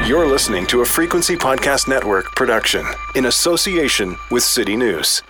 You're listening to a Frequency Podcast Network production in association with City News.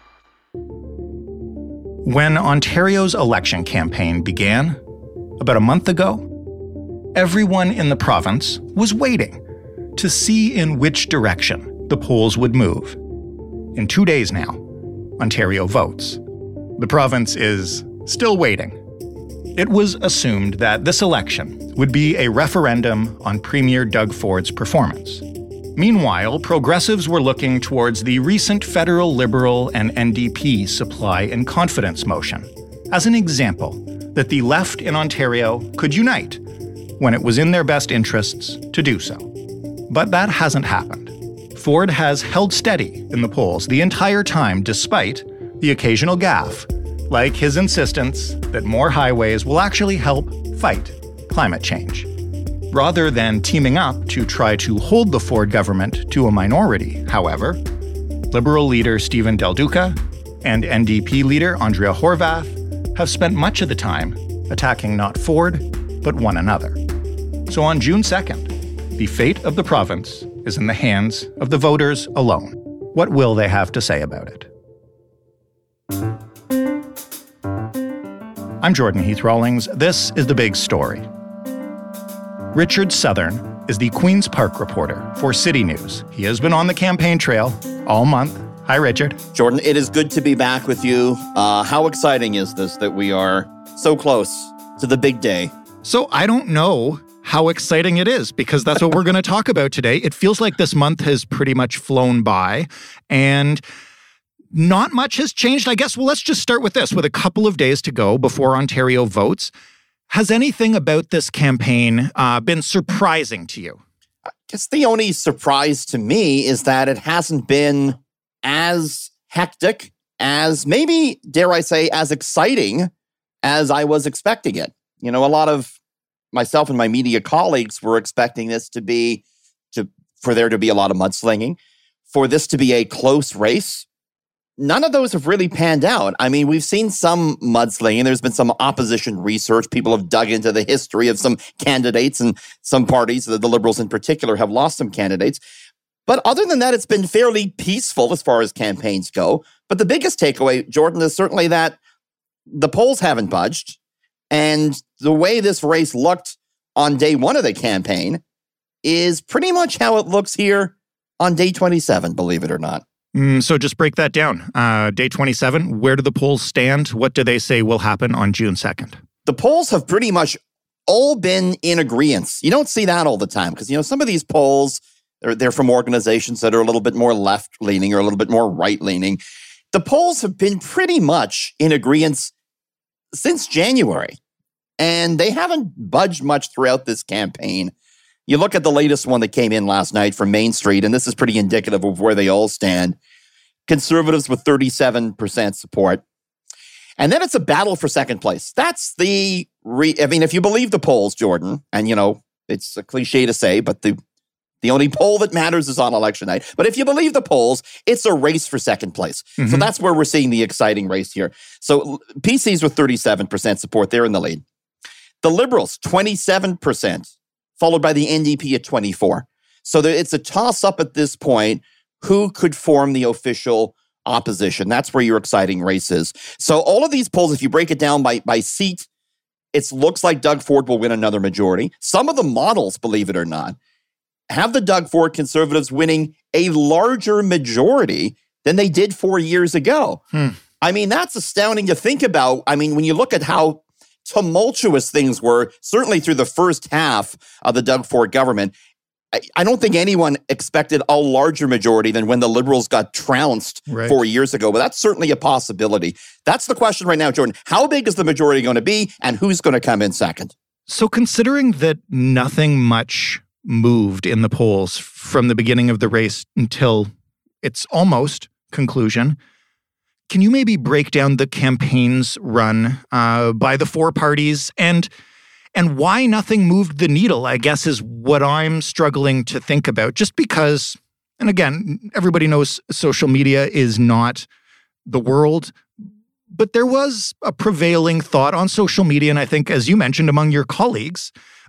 When Ontario's election campaign began, about a month ago, everyone in the province was waiting to see in which direction the polls would move. In 2 days now, Ontario votes. The province is still waiting. It was assumed that this election would be a referendum on Premier Doug Ford's performance. Meanwhile, progressives were looking towards the recent federal Liberal and NDP supply and confidence motion as an example that the left in Ontario could unite when it was in their best interests to do so. But that hasn't happened. Ford has held steady in the polls the entire time despite the occasional gaffe, like his insistence that more highways will actually help fight climate change. Rather than teaming up to try to hold the Ford government to a minority, however, Liberal leader Stephen Del Duca and NDP leader Andrea Horwath have spent much of the time attacking not Ford, but one another. So on June 2nd, the fate of the province is in the hands of the voters alone. What will they have to say about it? I'm Jordan Heath Rawlings. This is The Big Story. Richard Southern is the Queen's Park reporter for City News. He has been on the campaign trail all month. Hi, Richard. Jordan, it is good to be back with you. How exciting is this that we are so close to the big day? So I don't know how exciting it is, because that's what we're going to talk about today. It feels like this month has pretty much flown by, and not much has changed, I guess. Well, let's just start with this. With a couple of days to go before Ontario votes, has anything about this campaign been surprising to you? I guess the only surprise to me is that it hasn't been as hectic, as maybe, dare I say, as exciting as I was expecting it. You know, a lot of myself and my media colleagues were expecting this for there to be a lot of mudslinging, for this to be a close race. None of those have really panned out. I mean, we've seen some mudslinging. There's been some opposition research. People have dug into the history of some candidates, and some parties, the Liberals in particular, have lost some candidates. But other than that, it's been fairly peaceful as far as campaigns go. But the biggest takeaway, Jordan, is certainly that the polls haven't budged. And the way this race looked on day one of the campaign is pretty much how it looks here on day 27, believe it or not. So just break that down. Day 27, where do the polls stand? What do they say will happen on June 2nd? The polls have pretty much all been in agreement. You don't see that all the time because, you know, some of these polls, they're from organizations that are a little bit more left-leaning or a little bit more right-leaning. The polls have been pretty much in agreement since January, and they haven't budged much throughout this campaign. You look at the latest one that came in last night from Main Street, and this is pretty indicative of where they all stand. Conservatives with 37% support. And then it's a battle for second place. That's I mean, if you believe the polls, Jordan, and you know, it's a cliche to say, but the only poll that matters is on election night. But if you believe the polls, it's a race for second place. Mm-hmm. So that's where we're seeing the exciting race here. So PCs with 37% support, they're in the lead. The Liberals, 27%. Followed by the NDP at 24. So it's a toss-up at this point. Who could form the official opposition? That's where your exciting race is. So all of these polls, if you break it down by seat, it looks like Doug Ford will win another majority. Some of the models, believe it or not, have the Doug Ford Conservatives winning a larger majority than they did 4 years ago. I mean, that's astounding to think about. I mean, when you look at how tumultuous things were, certainly through the first half of the Doug Ford government, I don't think anyone expected a larger majority than when the Liberals got trounced 4 years ago. But that's certainly a possibility. That's the question right now, Jordan. How big is the majority going to be, and who's going to come in second? So considering that nothing much moved in the polls from the beginning of the race until its almost conclusion, can you maybe break down the campaigns run by the four parties and why nothing moved the needle, I guess, is what I'm struggling to think about. Just because, and again, everybody knows social media is not the world, but there was a prevailing thought on social media, and I think, as you mentioned, among your colleagues,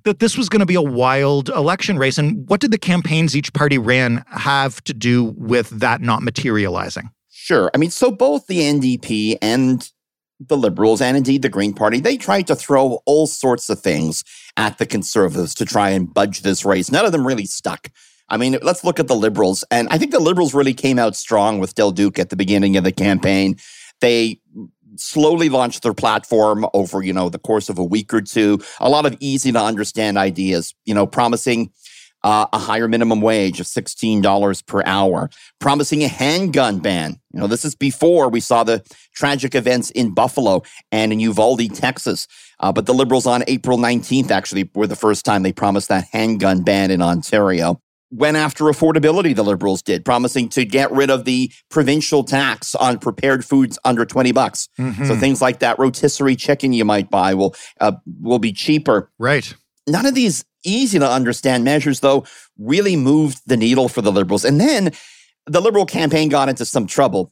that this was going to be a wild election race. And what did the campaigns each party ran have to do with that not materializing? Sure. I mean, so both the NDP and the Liberals, and indeed the Green Party, they tried to throw all sorts of things at the Conservatives to try and budge this race. None of them really stuck. I mean, let's look at the Liberals. And I think the Liberals really came out strong with Del Duque at the beginning of the campaign. They slowly launched their platform over, the course of a week or two. A lot of easy to understand ideas, promising a higher minimum wage of $16 per hour, promising a handgun ban. This is before we saw the tragic events in Buffalo and in Uvalde, Texas. But the Liberals on April 19th actually were the first time they promised that handgun ban in Ontario. Went after affordability, the Liberals did, promising to get rid of the provincial tax on prepared foods under $20. Mm-hmm. So things like that rotisserie chicken you might buy will be cheaper. Right. None of these easy to understand measures, though, really moved the needle for the Liberals. And then the Liberal campaign got into some trouble.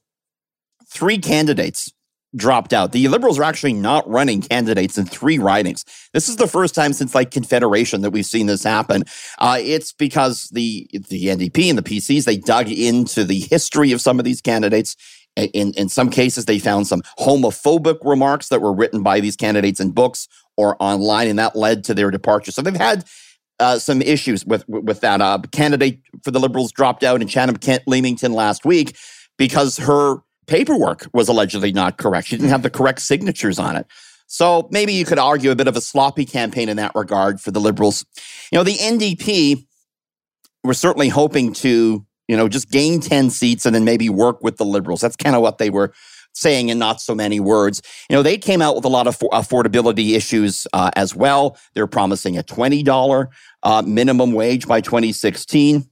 3 candidates dropped out. The Liberals are actually not running candidates in 3 ridings. This is the first time since Confederation that we've seen this happen. It's because the NDP and the PCs, they dug into the history of some of these candidates. In some cases, they found some homophobic remarks that were written by these candidates in books or online, and that led to their departure. So they've had some issues with that. Candidate for the Liberals dropped out in Chatham-Kent-Leamington last week because her paperwork was allegedly not correct. She didn't have the correct signatures on it. So maybe you could argue a bit of a sloppy campaign in that regard for the Liberals. The NDP were certainly hoping to, just gain 10 seats and then maybe work with the Liberals. That's kind of what they were saying in not so many words. They came out with a lot of affordability issues as well. They're promising a $20 minimum wage by 2016.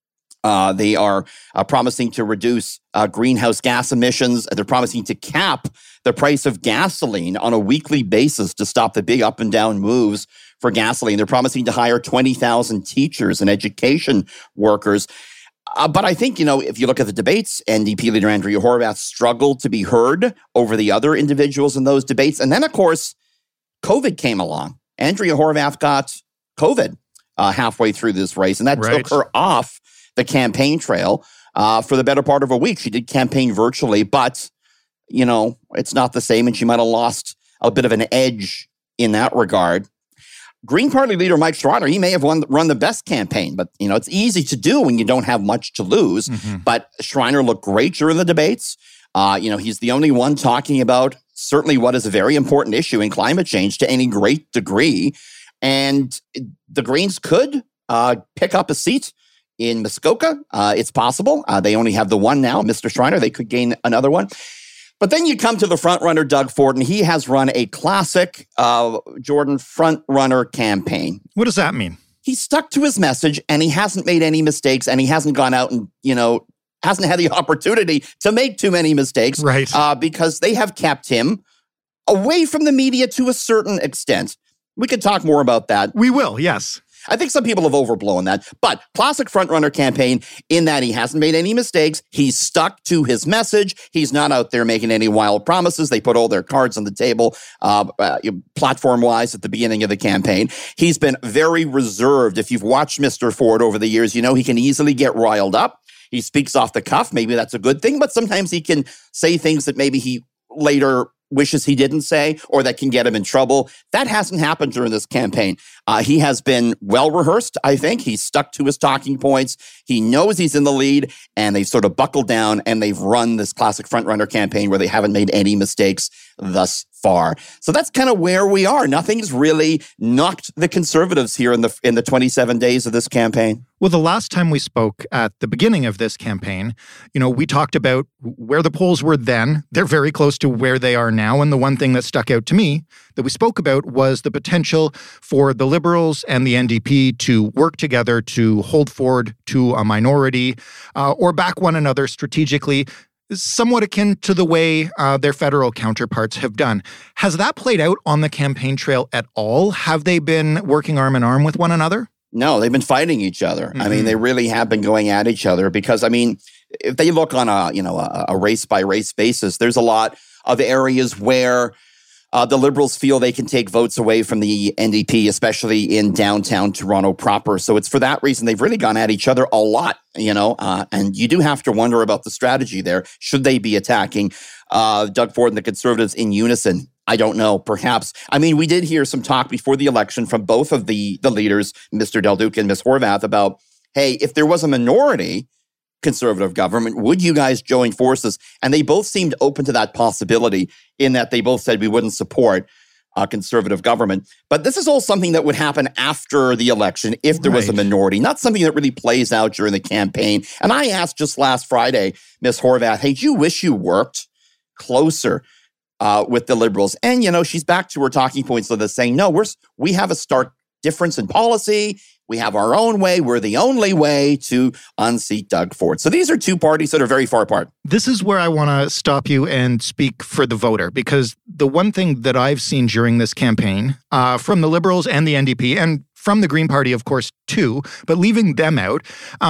They are promising to reduce greenhouse gas emissions. They're promising to cap the price of gasoline on a weekly basis to stop the big up and down moves for gasoline. They're promising to hire 20,000 teachers and education workers. But I think, if you look at the debates, NDP leader Andrea Horwath struggled to be heard over the other individuals in those debates. And then, of course, COVID came along. Andrea Horwath got COVID halfway through this race, and that took her off the campaign trail for the better part of a week. She did campaign virtually, but, it's not the same, and she might have lost a bit of an edge in that regard. Green Party leader Mike Schreiner, he may have run the best campaign, but, it's easy to do when you don't have much to lose. Mm-hmm. But Schreiner looked great during the debates. He's the only one talking about certainly what is a very important issue in climate change to any great degree. And the Greens could pick up a seat in Muskoka. It's possible. They only have the one now, Mr. Schreiner. They could gain another one. But then you come to the frontrunner, Doug Ford, and he has run a classic Jordan frontrunner campaign. What does that mean? He stuck to his message, and he hasn't made any mistakes, and he hasn't gone out and, hasn't had the opportunity to make too many mistakes. Right. Because they have kept him away from the media to a certain extent. We could talk more about that. We will, yes. I think some people have overblown that. But classic frontrunner campaign in that he hasn't made any mistakes. He's stuck to his message. He's not out there making any wild promises. They put all their cards on the table platform-wise at the beginning of the campaign. He's been very reserved. If you've watched Mr. Ford over the years, he can easily get riled up. He speaks off the cuff. Maybe that's a good thing. But sometimes he can say things that maybe he later wishes he didn't say, or that can get him in trouble. That hasn't happened during this campaign. He has been well-rehearsed, I think. He's stuck to his talking points. He knows he's in the lead, and they've sort of buckled down, and they've run this classic frontrunner campaign where they haven't made any mistakes thus far. So that's kind of where we are. Nothing's really knocked the Conservatives here in the 27 days of this campaign. Well, the last time we spoke at the beginning of this campaign, we talked about where the polls were then. They're very close to where they are now. And the one thing that stuck out to me that we spoke about was the potential for the Liberals and the NDP to work together to hold Ford to a minority or back one another strategically, somewhat akin to the way their federal counterparts have done. Has that played out on the campaign trail at all? Have they been working arm in arm with one another? No, they've been fighting each other. Mm-hmm. I mean, they really have been going at each other because, if they look on a race by race basis, there's a lot of areas where The Liberals feel they can take votes away from the NDP, especially in downtown Toronto proper. So it's for that reason they've really gone at each other a lot, and you do have to wonder about the strategy there. Should they be attacking Doug Ford and the Conservatives in unison? I don't know, perhaps. I mean, we did hear some talk before the election from both of the leaders, Mr. Del Duca and Ms. Horwath, about, hey, if there was a minority Conservative government, would you guys join forces? And they both seemed open to that possibility, in that they both said we wouldn't support a Conservative government. But this is all something that would happen after the election if there was a minority, not something that really plays out during the campaign. And I asked just last Friday, Ms. Horwath, hey, do you wish you worked closer with the Liberals? And, she's back to her talking points of this, saying, no, we have a stark difference in policy. We have our own way. We're the only way to unseat Doug Ford. So these are two parties that are very far apart. This is where I want to stop you and speak for the voter, because the one thing that I've seen during this campaign from the Liberals and the NDP, and from the Green Party, of course, too, but leaving them out,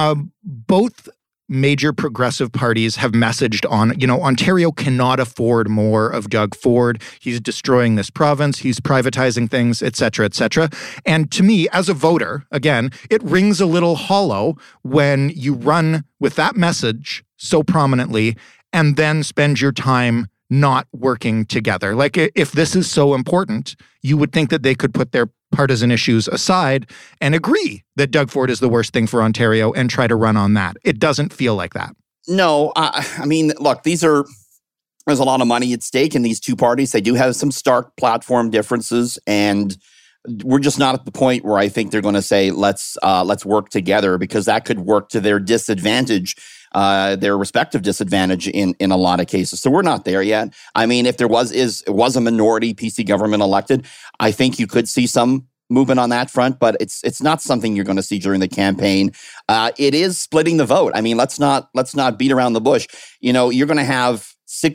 both major progressive parties have messaged on, Ontario cannot afford more of Doug Ford. He's destroying this province. He's privatizing things, et cetera, et cetera. And to me, as a voter, again, it rings a little hollow when you run with that message so prominently and then spend your time not working together. Like, if this is so important, you would think that they could put their partisan issues aside and agree that Doug Ford is the worst thing for Ontario and try to run on that. It doesn't feel like that. No, I mean, look, there's a lot of money at stake in these two parties. They do have some stark platform differences, and we're just not at the point where I think they're going to say, let's work together, because that could work to their disadvantage, their respective disadvantage in a lot of cases. So we're not there yet. I mean, if there was a minority PC government elected, I think you could see some movement on that front, but it's not something you're going to see during the campaign. It is splitting the vote. I mean, let's not beat around the bush. You're going to have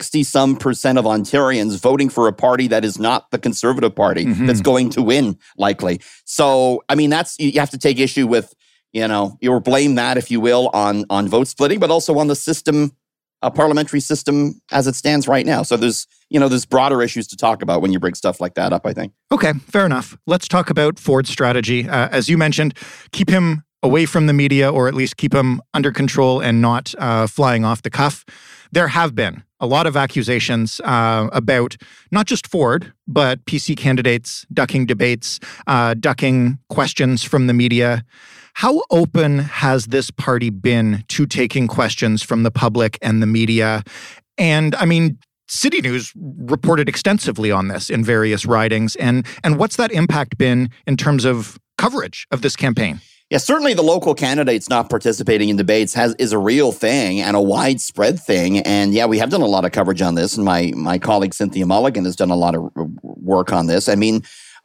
60% of Ontarians voting for a party that is not the Conservative Party that's going to win, likely. So, I mean, you have to take issue with, or blame that, if you will, on vote splitting, but also on the system, parliamentary system as it stands right now. So there's broader issues to talk about when you bring stuff like that up, I think. Okay, fair enough. Let's talk about Ford's strategy. As you mentioned, keep him away from the media, or at least keep him under control and not flying off the cuff. There have been a lot of accusations about not just Ford, but PC candidates ducking debates, ducking questions from the media. How open has this party been to taking questions from the public and the media? And I mean, City News reported extensively on this in various writings. And what's that impact been in terms of coverage of this campaign? Yeah, certainly the local candidates not participating in debates is a real thing and a widespread thing. And yeah, we have done a lot of coverage on this. And my colleague Cynthia Mulligan has done a lot of work on this. I mean,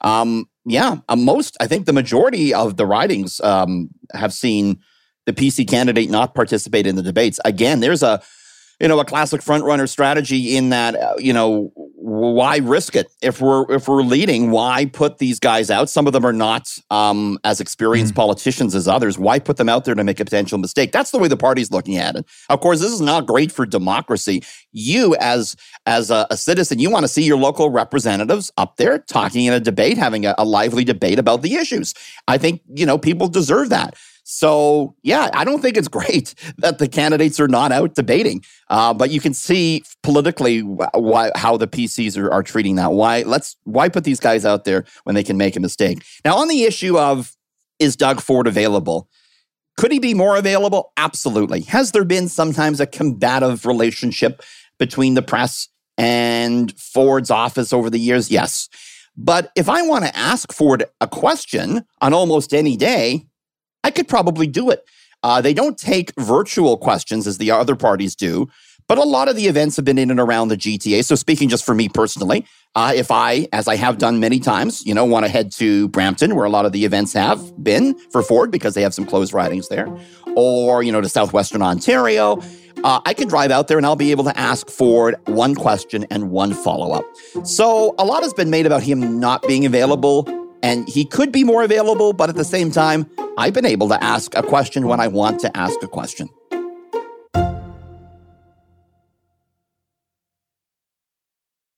I think the majority of the ridings have seen the PC candidate not participate in the debates. Again, there's a classic front-runner strategy in that, why risk it? If we're leading, why put these guys out? Some of them are not as experienced politicians as others. Why put them out there to make a potential mistake? That's the way the party's looking at it. Of course, this is not great for democracy. You, as a citizen, you want to see your local representatives up there talking in a debate, having a lively debate about the issues. I think, people deserve that. So, yeah, I don't think it's great that the candidates are not out debating. But you can see politically how the PCs are treating that. Why put these guys out there when they can make a mistake? Now, on the issue of, is Doug Ford available? Could he be more available? Absolutely. Has there been sometimes a combative relationship between the press and Ford's office over the years? Yes. But if I want to ask Ford a question on almost any day, I could probably do it. They don't take virtual questions as the other parties do, but a lot of the events have been in and around the GTA. So speaking just for me personally, if I, as I have done many times, want to head to Brampton, where a lot of the events have been for Ford because they have some closed ridings there, or, to southwestern Ontario, I can drive out there and I'll be able to ask Ford one question and one follow-up. So a lot has been made about him not being available, and he could be more available, but at the same time, I've been able to ask a question when I want to ask a question. I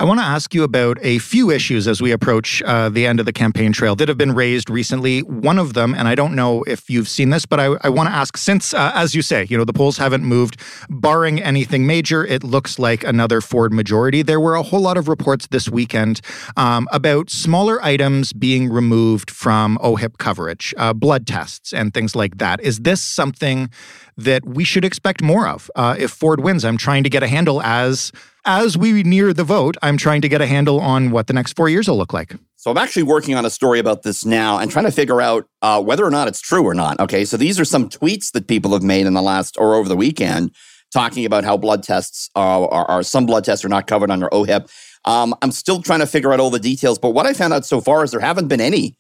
want to ask you about a few issues as we approach the end of the campaign trail that have been raised recently. One of them, and I don't know if you've seen this, but I want to ask, since, as you say, the polls haven't moved, barring anything major, it looks like another Ford majority. There were a whole lot of reports this weekend about smaller items being removed from OHIP coverage, blood tests and things like that. Is this something that we should expect more of if Ford wins? I'm trying to get a handle as we near the vote, I'm trying to get a handle on what the next 4 years will look like. So I'm actually working on a story about this now and trying to figure out whether or not it's true or not. Okay, so these are some tweets that people have made in the last or over the weekend talking about how blood tests are some blood tests are not covered under OHIP. I'm still trying to figure out all the details, but what I found out so far is there haven't been any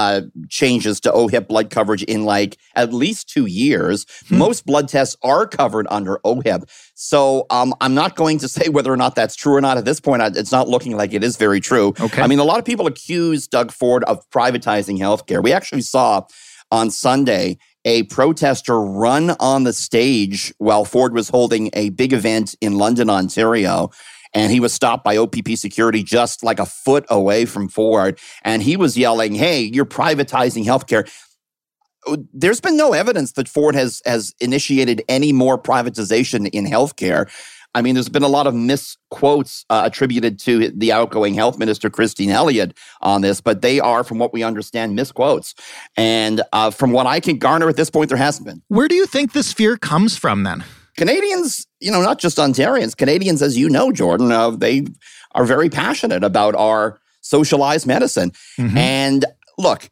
changes to OHIP blood coverage in like at least 2 years. Most blood tests are covered under OHIP. So I'm not going to say whether or not that's true or not at this point. It's not looking like it is very true. Okay. I mean, a lot of people accuse Doug Ford of privatizing healthcare. We actually saw on Sunday a protester run on the stage while Ford was holding a big event in London, Ontario. And he was stopped by OPP security just like a foot away from Ford. And he was yelling, "Hey, you're privatizing healthcare." There's been no evidence that Ford has initiated any more privatization in healthcare. I mean, there's been a lot of misquotes attributed to the outgoing health minister, Christine Elliott, on this, but they are, from what we understand, misquotes. And from what I can garner at this point, there hasn't been. Where do you think this fear comes from then? Canadians, not just Ontarians, Canadians, as you know, Jordan, they are very passionate about our socialized medicine. And look,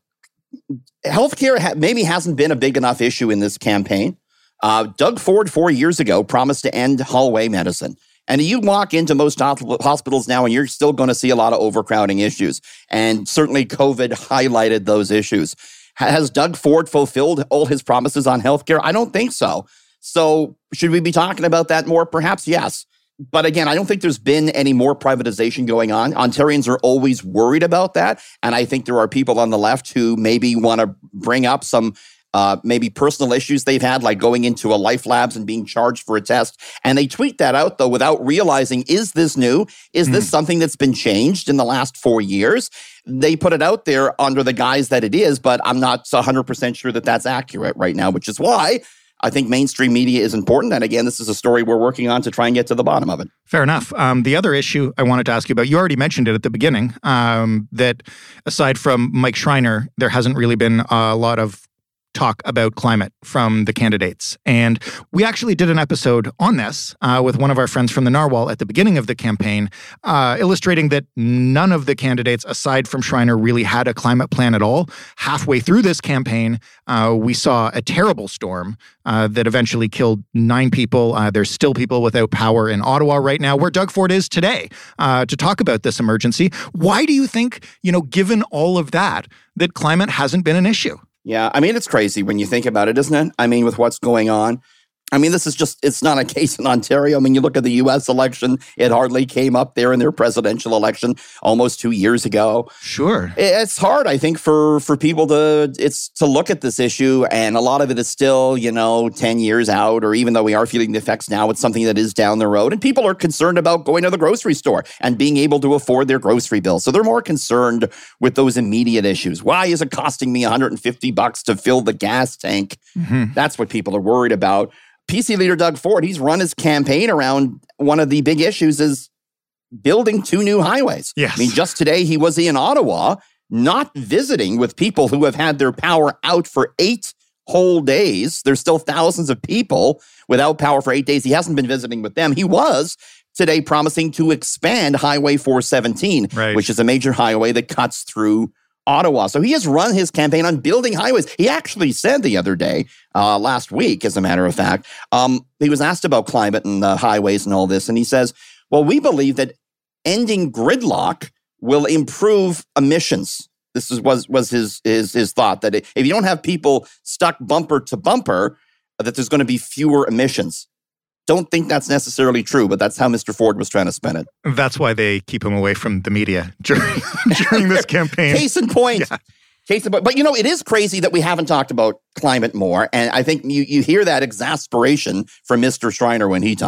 healthcare maybe hasn't been a big enough issue in this campaign. Doug Ford 4 years ago promised to end hallway medicine. And you walk into most hospitals now and you're still going to see a lot of overcrowding issues. And certainly COVID highlighted those issues. Has Doug Ford fulfilled all his promises on healthcare? I don't think so. So should we be talking about that more? Perhaps yes. But again, I don't think there's been any more privatization going on. Ontarians are always worried about that. And I think there are people on the left who maybe want to bring up some maybe personal issues they've had, like going into a Life Labs and being charged for a test. And they tweet that out, though, without realizing, is this new? Is this something that's been changed in the last 4 years? They put it out there under the guise that it is, but I'm not 100% sure that that's accurate right now, which is why I think mainstream media is important. And again, this is a story we're working on to try and get to the bottom of it. Fair enough. The other issue I wanted to ask you about, you already mentioned it at the beginning, that aside from Mike Schreiner, there hasn't really been a lot of talk about climate from the candidates. And we actually did an episode on this with one of our friends from the Narwhal at the beginning of the campaign, illustrating that none of the candidates, aside from Schreiner, really had a climate plan at all. Halfway through this campaign, we saw a terrible storm that eventually killed 9 people. There's still people without power in Ottawa right now, where Doug Ford is today, to talk about this emergency. Why do you think, given all of that climate hasn't been an issue? Yeah, I mean, it's crazy when you think about it, isn't it? I mean, with what's going on. I mean, this is just, it's not a case in Ontario. I mean, you look at the U.S. election, it hardly came up there in their presidential election almost 2 years ago. Sure. It's hard, I think, for people to look at this issue, and a lot of it is still, 10 years out, or even though we are feeling the effects now, it's something that is down the road, and people are concerned about going to the grocery store and being able to afford their grocery bill. So they're more concerned with those immediate issues. Why is it costing me $150 to fill the gas tank? That's what people are worried about. PC leader Doug Ford, he's run his campaign around one of the big issues is building 2 new highways. Yes. I mean, just today he was in Ottawa, not visiting with people who have had their power out for 8 whole days. There's still thousands of people without power for 8 days. He hasn't been visiting with them. He was today promising to expand Highway 417, which is a major highway that cuts through Ottawa. So he has run his campaign on building highways. He actually said the other day, last week, as a matter of fact, he was asked about climate and highways and all this. And he says, well, we believe that ending gridlock will improve emissions. This was his thought, that if you don't have people stuck bumper to bumper, that there's going to be fewer emissions. Don't think that's necessarily true, but that's how Mr. Ford was trying to spin it. That's why they keep him away from the media during this campaign. Case in point. Yeah. Case in point. But it is crazy that we haven't talked about climate more. And I think you hear that exasperation from Mr. Schreiner when he talks.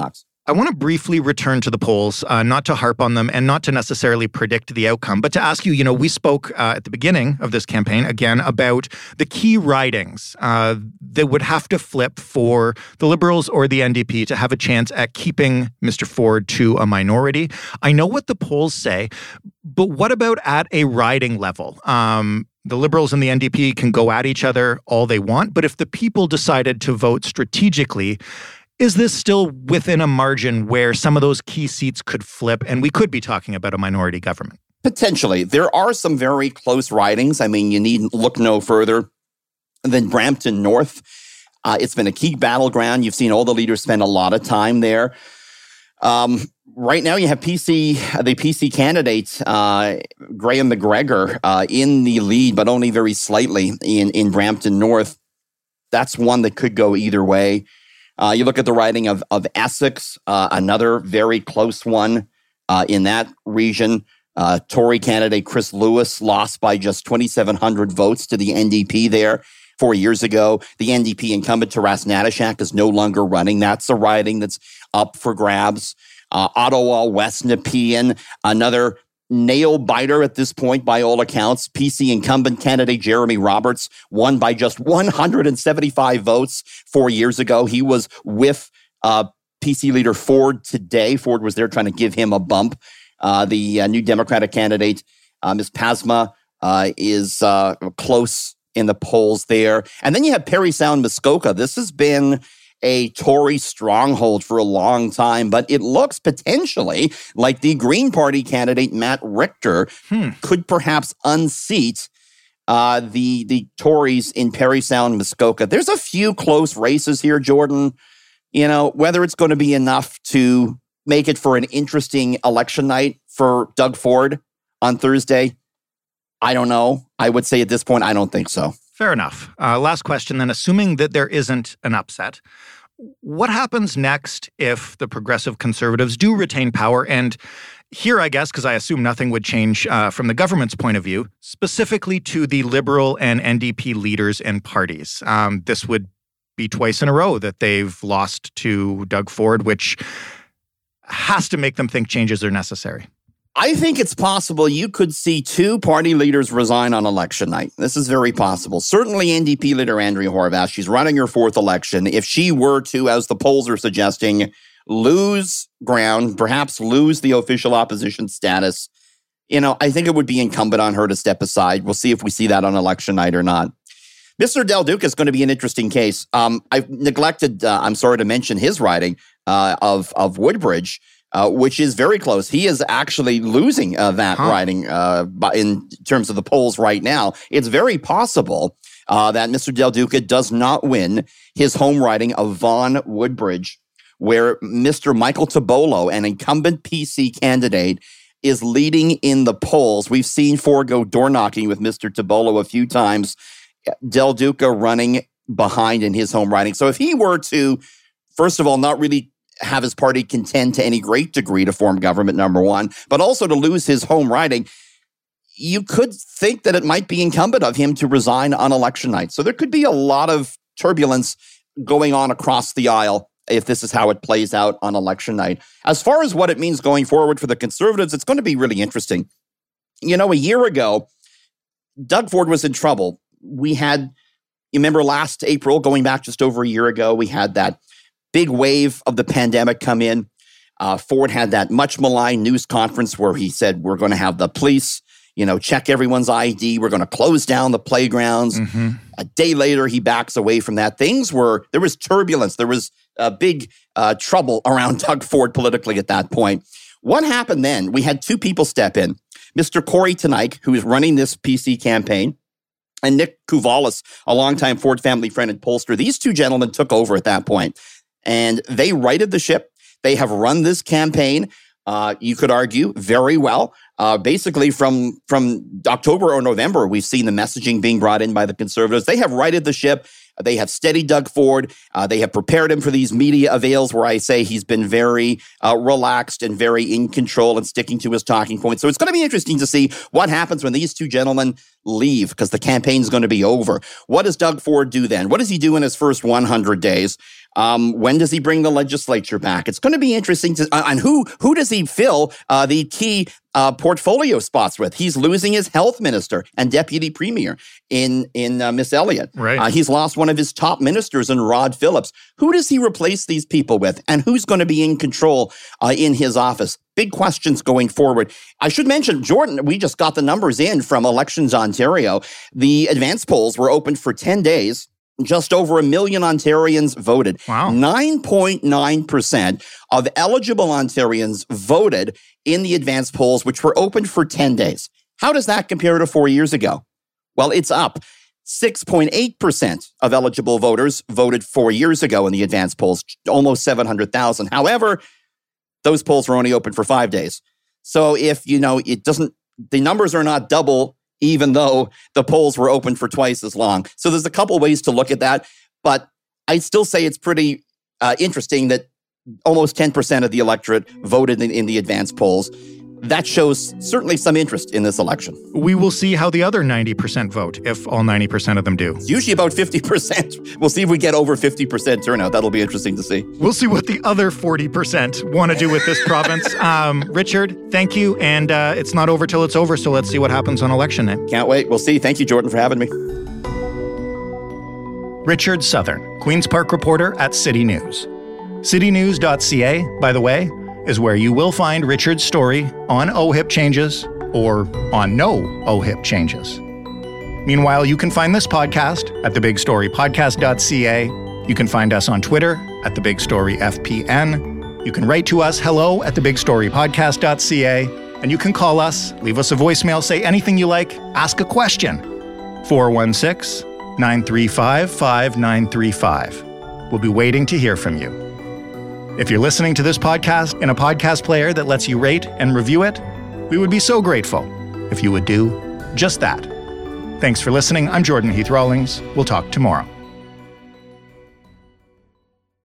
I want to briefly return to the polls, not to harp on them and not to necessarily predict the outcome, but to ask you, we spoke at the beginning of this campaign, again, about the key ridings that would have to flip for the Liberals or the NDP to have a chance at keeping Mr. Ford to a minority. I know what the polls say, but what about at a riding level? The Liberals and the NDP can go at each other all they want, but if the people decided to vote strategically, is this still within a margin where some of those key seats could flip and we could be talking about a minority government? Potentially. There are some very close ridings. I mean, you need look no further than Brampton North. It's been a key battleground. You've seen all the leaders spend a lot of time there. Right now, you have the PC candidate, Graham McGregor, in the lead, but only very slightly in Brampton North. That's one that could go either way. You look at the riding of Essex, another very close one in that region. Tory candidate Chris Lewis lost by just 2,700 votes to the NDP there 4 years ago. The NDP incumbent Taras Natyshak is no longer running. That's a riding that's up for grabs. Ottawa West Nepean, another nail-biter at this point by all accounts. PC incumbent candidate Jeremy Roberts won by just 175 votes 4 years ago. He was with PC leader Ford today. Ford was there trying to give him a bump. The new Democratic candidate, Ms. Pasma, is close in the polls there. And then you have Parry Sound Muskoka. This has been a Tory stronghold for a long time, but it looks potentially like the Green Party candidate, Matt Richter, could perhaps unseat the Tories in Parry Sound, Muskoka. There's a few close races here, Jordan. Whether it's going to be enough to make it for an interesting election night for Doug Ford on Thursday, I don't know. I would say at this point, I don't think so. Fair enough. Last question then. Assuming that there isn't an upset, what happens next if the Progressive Conservatives do retain power? And here, I guess, because I assume nothing would change from the government's point of view, specifically to the Liberal and NDP leaders and parties. This would be twice in a row that they've lost to Doug Ford, which has to make them think changes are necessary. I think it's possible you could see two party leaders resign on election night. This is very possible. Certainly NDP leader Andrea Horwath, she's running her fourth election. If she were to, as the polls are suggesting, lose ground, perhaps lose the official opposition status, I think it would be incumbent on her to step aside. We'll see if we see that on election night or not. Mr. Del Duca is going to be an interesting case. I've neglected, I'm sorry to mention his riding of Woodbridge, which is very close. He is actually losing that riding in terms of the polls right now. It's very possible that Mr. Del Duca does not win his home riding of Vaughan Woodbridge, where Mr. Michael Tibolo, an incumbent PC candidate, is leading in the polls. We've seen Ford go door knocking with Mr. Tibolo a few times. Del Duca running behind in his home riding. So if he were to, first of all, not really have his party contend to any great degree to form government, number one, but also to lose his home riding, you could think that it might be incumbent of him to resign on election night. So there could be a lot of turbulence going on across the aisle if this is how it plays out on election night. As far as what it means going forward for the Conservatives, it's going to be really interesting. A year ago, Doug Ford was in trouble. We had, you remember last April, going back just over a year ago, we had that big wave of the pandemic come in. Ford had that much maligned news conference where he said, we're going to have the police, check everyone's ID. We're going to close down the playgrounds. Mm-hmm. A day later, he backs away from that. There was turbulence. There was big trouble around Doug Ford politically at that point. What happened then? We had two people step in. Mr. Corey Tenike, who is running this PC campaign, and Nick Kouvalis, a longtime Ford family friend and pollster. These two gentlemen took over at that point, and they righted the ship. They have run this campaign, you could argue, very well. Basically, from October or November, we've seen the messaging being brought in by the Conservatives. They have righted the ship. They have steadied Doug Ford. They have prepared him for these media avails where I say he's been very relaxed and very in control and sticking to his talking points. So it's going to be interesting to see what happens when these two gentlemen leave, because the campaign's going to be over. What does Doug Ford do then? What does he do in his first 100 days? When does he bring the legislature back? It's going to be interesting to, and who does he fill the key portfolio spots with? He's losing his health minister and deputy premier in Miss Elliott. Right. He's lost one of his top ministers in Rod Phillips. Who does he replace these people with? And who's going to be in control in his office? Big questions going forward. I should mention, Jordan, we just got the numbers in from Elections Ontario. The advance polls were open for 10 days. Just over 1 million Ontarians voted. Wow. 9.9% of eligible Ontarians voted in the advance polls, which were open for 10 days. How does that compare to 4 years ago? Well, it's up. 6.8% of eligible voters voted 4 years ago in the advance polls, almost 700,000. However, those polls were only open for 5 days. So if, the numbers are not double, even though the polls were open for twice as long. So there's a couple ways to look at that, but I'd still say it's pretty interesting that almost 10% of the electorate voted in the advance polls. That shows certainly some interest in this election. We will see how the other 90% vote, if all 90% of them do. It's usually about 50%. We'll see if we get over 50% turnout. That'll be interesting to see. We'll see what the other 40% want to do with this province. Richard, thank you. And it's not over till it's over, so let's see what happens on election day. Can't wait. We'll see. Thank you, Jordan, for having me. Richard Southern, Queen's Park reporter at City News. citynews.ca, by the way, is where you will find Richard's story on OHIP changes or on no OHIP changes. Meanwhile, you can find this podcast at thebigstorypodcast.ca. You can find us on Twitter at thebigstoryfpn. You can write to us, hello@thebigstorypodcast.ca. And you can call us, leave us a voicemail, say anything you like, ask a question. 416-935-5935. We'll be waiting to hear from you. If you're listening to this podcast in a podcast player that lets you rate and review it, we would be so grateful if you would do just that. Thanks for listening. I'm Jordan Heath Rawlings. We'll talk tomorrow.